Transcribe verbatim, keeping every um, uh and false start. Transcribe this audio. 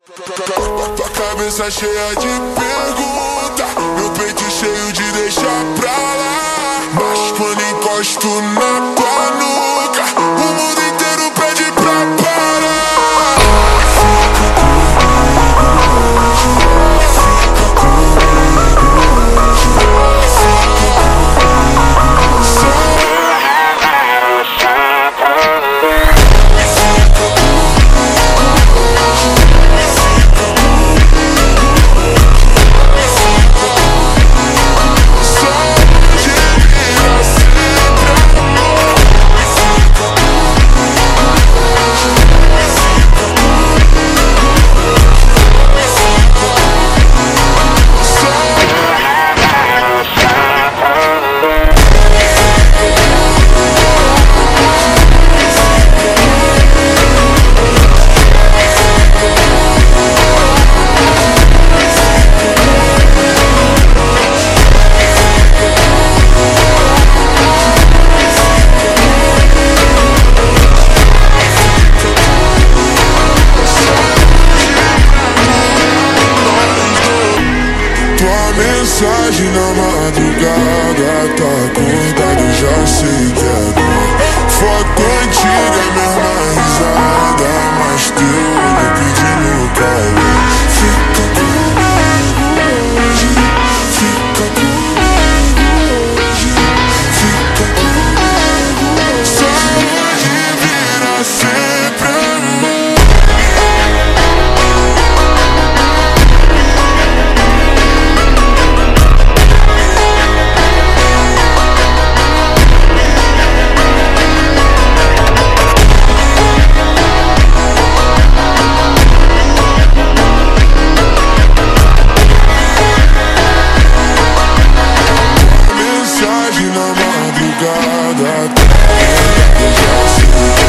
Tua cabeça cheia de pergunta, meu peito cheio de deixar pra lá. Mas quando encosto na tua nuca, o mundo inteiro pede pra parar. Mensagem na madrugada, tá acordado, já sei que é dor. Foto antiga, mesma risada, mas teu olho pedindo calor. Fica comigo hoje, fica comigo hoje, fica comigo. Saúde vira sempre amor. Na madrugada, eu já sei.